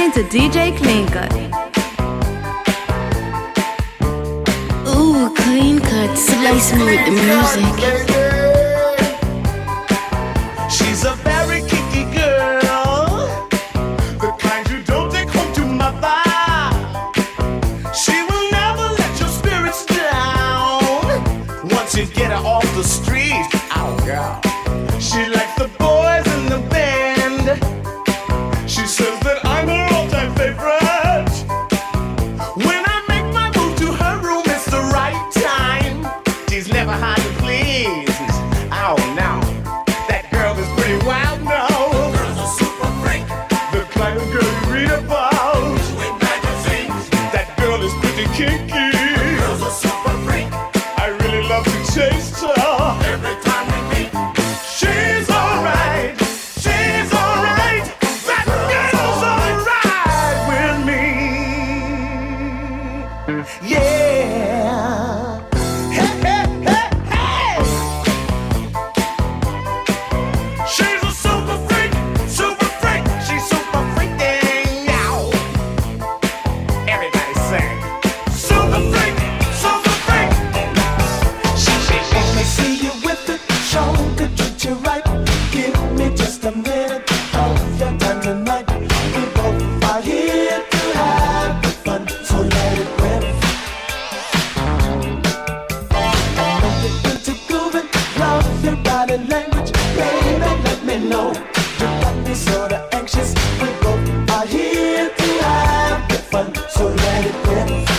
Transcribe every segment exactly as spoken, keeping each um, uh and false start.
listening to D J Clean Cut. Ooh, Clean Cut, slice me with the music. She's a very kinky girl, the kind you don't take home to mother. She will never let your spirits down once you get her off the street. Oh, girl. She likes the boys in the band. She says that I'm her all-time favorite. When I make my move to her room, it's the right time. She's never hard to please. Oh, no. That girl is pretty wild now. Girl's a super freak. The kind of girl you read about in magazines. That girl is pretty kinky. Girl's a super freak. I really love to taste her. Every time we meet, she's alright. She's alright. That girl's alright with me. Yeah. Hey, hey, hey, hey. She's a super freak, super freak. She's super freaking now. Everybody sing. Super freak, super freak. She, she, she, let me see you with it. Show could treat you right. Give me just a minute of your time tonight. We both are here to have the fun, so let it rip. I know you're into grooving, love your body language, baby. Let me know you got me sorta anxious. We both are here to have the fun, so let it rip.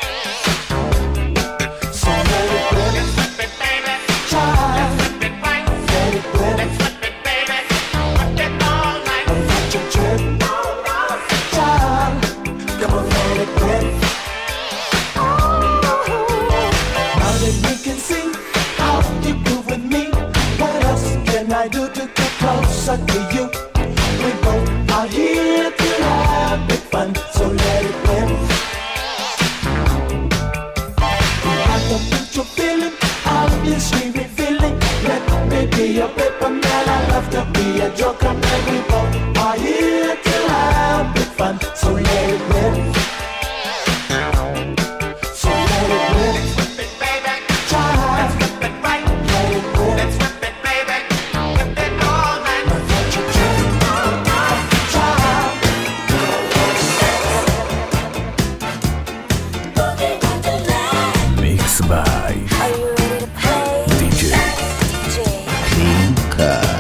So let it rip. Child, let it rip. I'm not your trip. Child, come on, let it rip. Now that we can see how you groove with me, what else can I do to get closer to you? We both are here to have big fun, so let it rip. I don't think you're feeling, obviously revealing. Let me be a paper man, I love to be a joker man. We both are here to have big fun, so let it rip. So let it rip. Child, let it rip. Now let your trip. Child. Mix by Are you ready to play? D J D J. Clean Cut.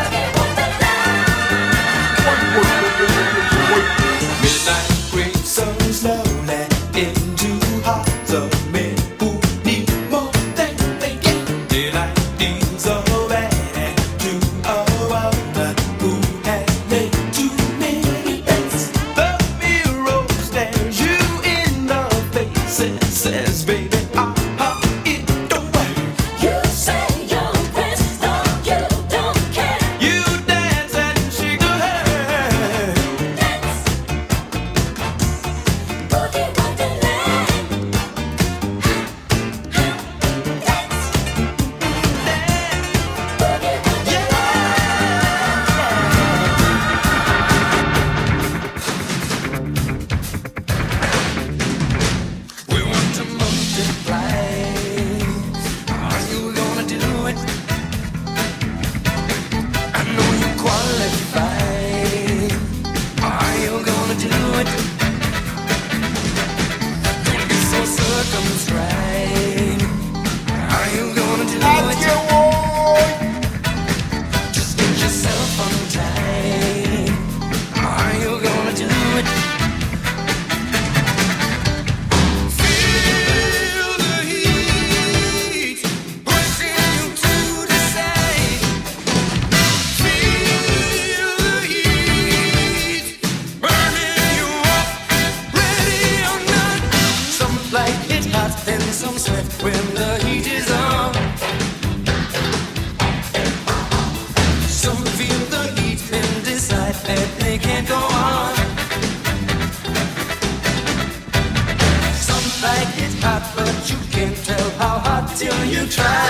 Midnight creeps so slowly into hearts of men who need more than they get. Daylight is so bad to a woman who has made too many bets. The mirror stares you in the face and says, baby, ah, it don't work. You say you're impressed, no, you don't care. You dance and shake your head. That's Boogie Wonderland. That's Boogie We want to multiply. Are you gonna do it? I know you qualify. Are you gonna do it? Don't be so circumscribed. Are you gonna do it? Just get yourself untied. Are you gonna do it? Feel the heat pushing you to decide. Feel the heat burning you up, ready or not. Some like it hot and some sweat when the heat is on. Some feel the heat and decide that they can't go on. Some like it hot, but you can't tell how hot till you try.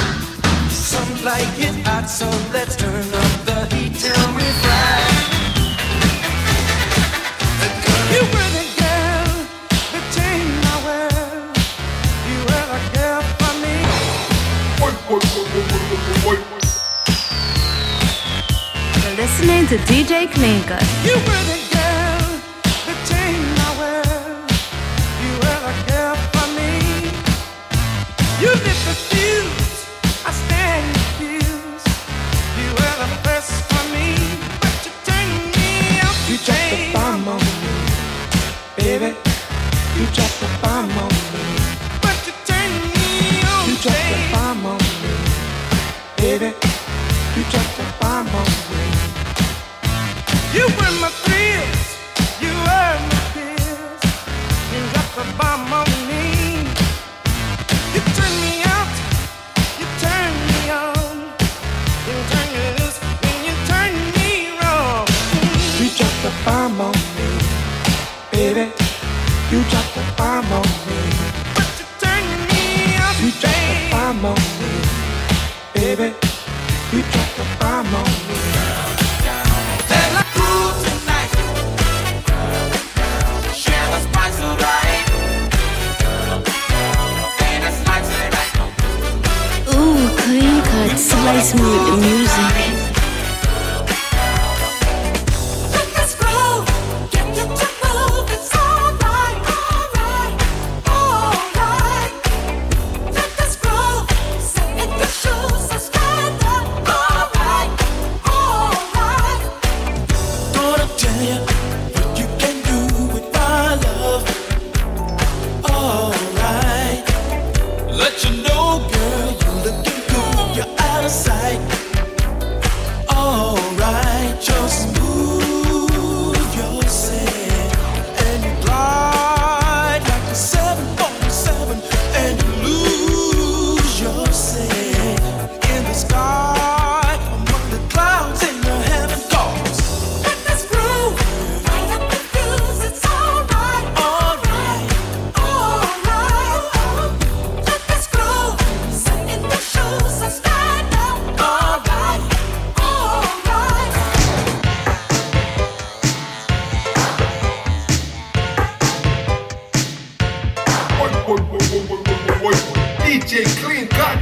Some like it hot, so let's turn up the heat till we fly. listening to D J Clean Cut. You were the girl that changed my world. You were the girl for me. You lit the fuse, I stand confused. You were the first for me, but you turned me out. You dropped the bomb on me, baby. You dropped the bomb on me, but you turned me on. You dropped the bomb on me, baby. You dropped the bomb on me. You were my thrills, you were my fears. You dropped the bomb on me. You turned me out, you turned me on. You turned me loose and you turned me wrong. You dropped the bomb on me, baby. You dropped the bomb on me, but you turned me out. You dropped the bomb on me, baby. You dropped the bomb on me. Feel like cool tonight. Share the spice of life. And it's like tonight. Ooh, Clean Cut, slice me with the music. Let us grow. Get you to move. It's alright, alright, alright. Let us grow. Sit in your shoes and stand up. Alright, alright. Gonna tell you what you can do with my love. Alright. Let you know, girl, you're looking good. You're out of sight. Alright, just move yourself and you glide like a seven forty-seven and you lose yourself in the sky among the clouds in your heaven calls. Let this groove right up the fuse. It's alright, alright, alright. Let this groove sit in your shoes and stand up. Alright, alright. Oi, oi, oi, oi, oi, oi, oi. D J Clean Cut.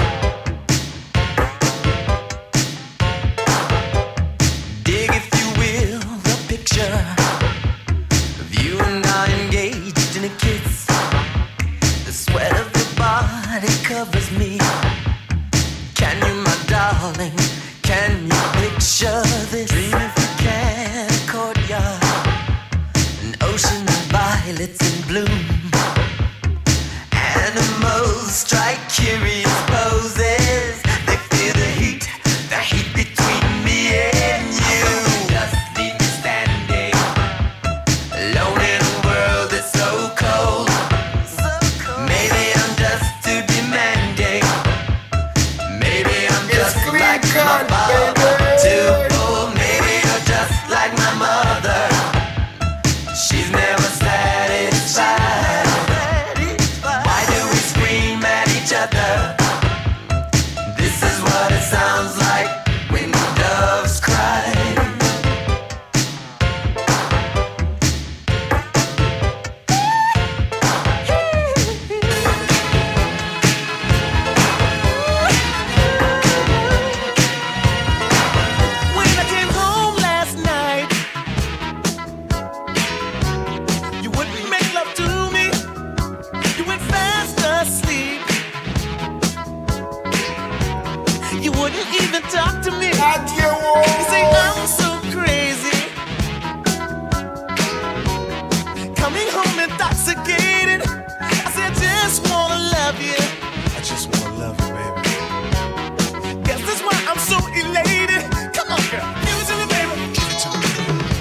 Dig, if you will, the picture of you and I engaged in a kiss. The sweat of your body covers me. Can you, my darling, can you picture this? Dream if you can, a courtyard, an ocean of violets in bloom. Animals strike curious poses. They feel the heat, the heat between me and you. Just leave me standing alone in a world that's so cold. Maybe I'm just too demanding. Maybe I'm just Clean like my Cut, father, baby. too cool. Maybe you're just like my mother. She's never satisfied. Why do we scream at each other? This is what it sounds like when doves cry. When I came home last night, you wouldn't make love to me. You went fast asleep. You wouldn't even talk to me. Not you. You say I'm so crazy. Coming home intoxicated. I say I just wanna love you. I just wanna love you, baby. Guess that's why I'm so elated. Come on, girl, give it to me, baby. Give it to me.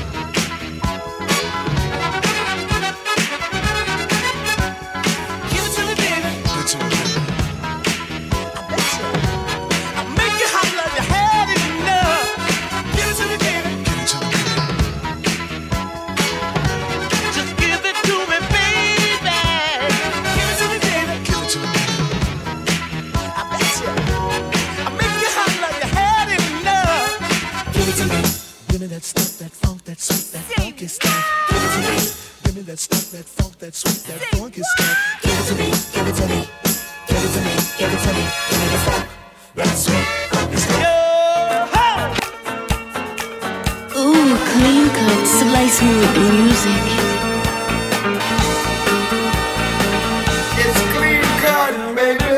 Give it to me, baby. Give it to me, baby. I bet you. I'll make you hot like you had enough. Give it to me, baby. Give it to me, baby. Just give it to me, baby. Give it to me, baby. Give it to me, baby. I bet you. I'll make you hot like you had enough. Give it to me. Give me that stuff, that funk, that sweet, that funky stuff. Give it to me. Give me that stuff, that funk, that sweet, that funky stuff. Give it to me. Give it to me. Give it to me. Give it to me. Give me the funk, that sweet, funky stuff. Yo, ho! Slice me with the music. It's clean cut, baby.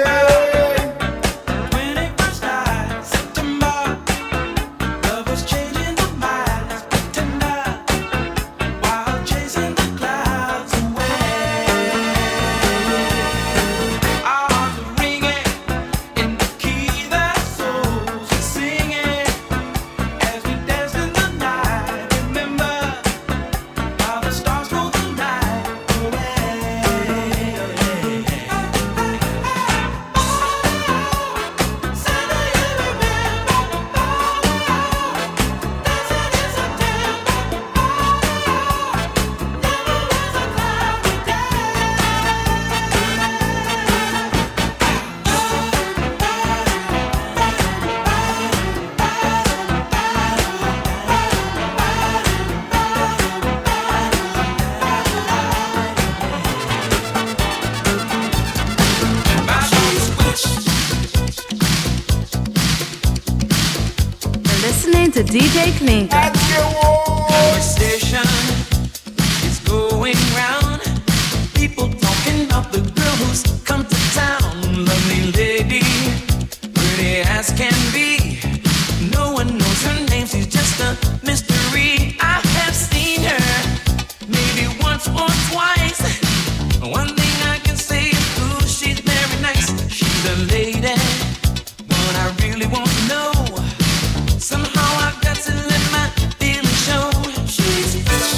Listening to D J Clean Cut. Conversation is going round. People talking about the girl who's come to town. Lovely lady, pretty as can be. No one knows her name, she's just a mystery. I have seen her maybe once or twice. One thing I can say is, ooh, she's very nice. She's a lady, one I really want to know. Somehow I've got to let my feelings show. She's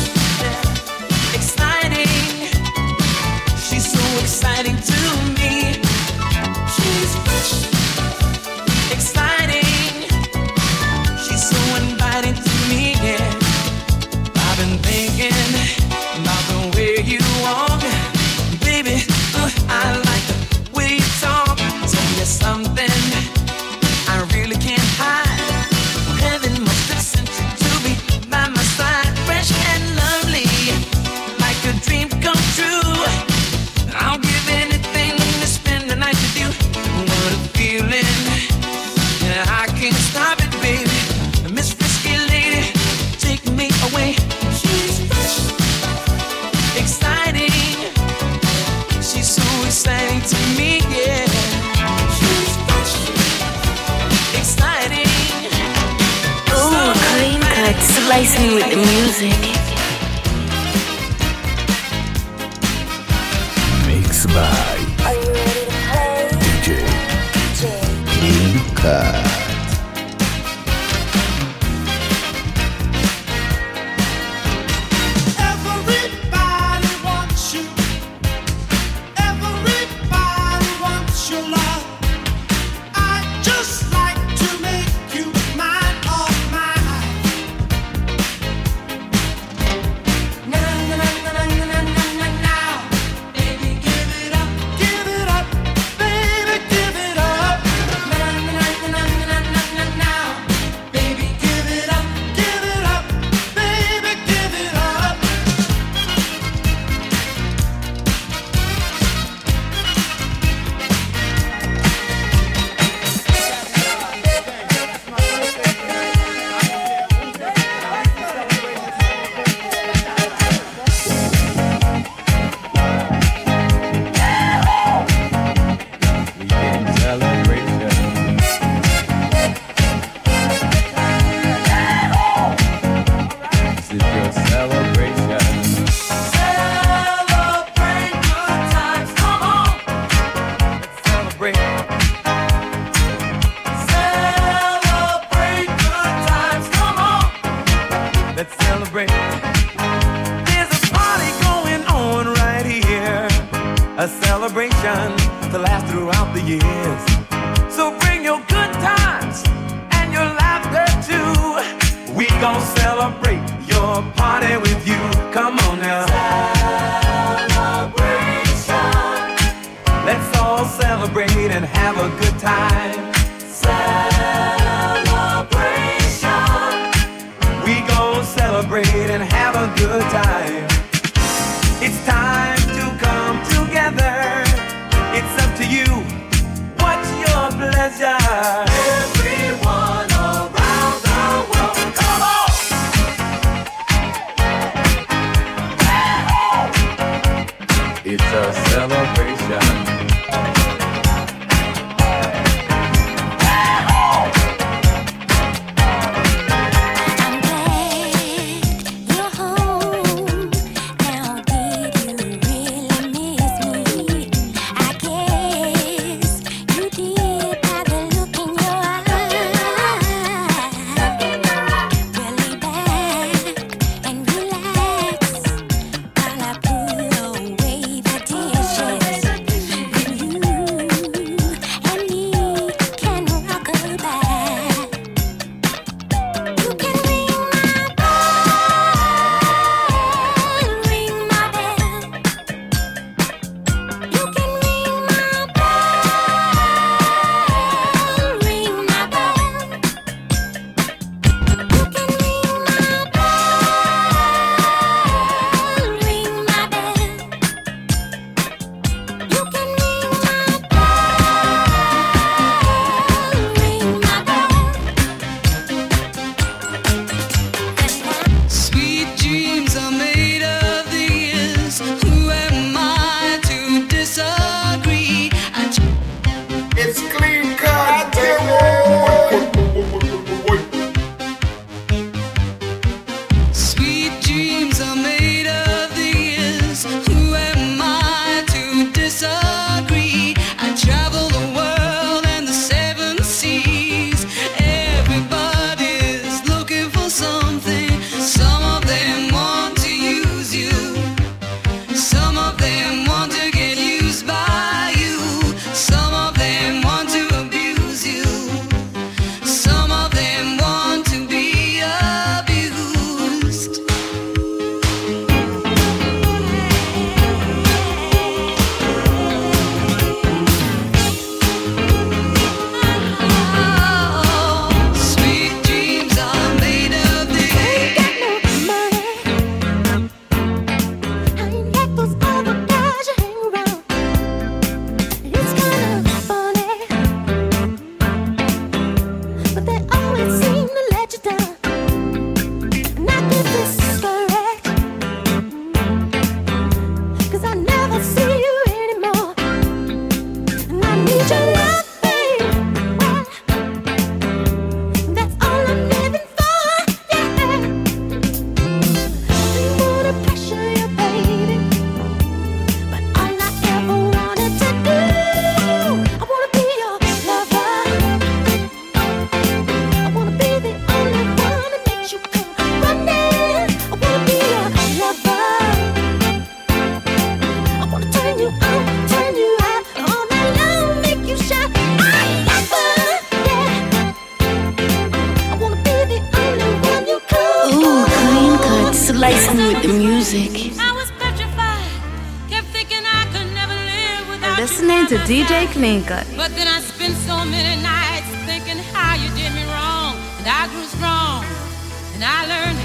exciting. She's so exciting to me. She's exciting. She's so inviting to me, yeah. I've been thinking about the way you walk. Baby, uh, I like the way you talk. Tell me something I really can't hide. Heaven must have sent you to be by my side, fresh and lovely, like a dream come true. I'll give anything to spend the night with you. What a feeling, yeah, I can't stop it, baby. Miss Frisky Lady, take me away. She's fresh, exciting. She's so exciting to me, yeah. She's fresh, exciting. Ooh, Clean Cut. Slice me with the music. Mixed by Are you ready to play? D J D J Clean Cut. Everybody wants you. Everybody wants your love. I just like to make you mine, all mine. Na na na na na na na na na. Baby, give it up, give it up, baby, give it up. Na na na na na na na na. Baby, give it up, give it up, baby, give it up. Celebrate good times, come on. Let's celebrate. Celebrate good times, come on. Let's celebrate. There's a party going on right here, a celebration to last throughout the years. So bring your good times and your laughter too. We gon' celebrate your party with you. Come on now. Celebration. Let's all celebrate and have a good time. Celebration. We gon' celebrate and have a good time. It's time to come together. It's up to you. What's your pleasure? Everyone around the world, come on. Slice me with the music. I was petrified, kept thinking I could never live without you. Listening to D J Clean Cut. But then I spent so many nights thinking how you did me wrong, and I grew strong, and I learned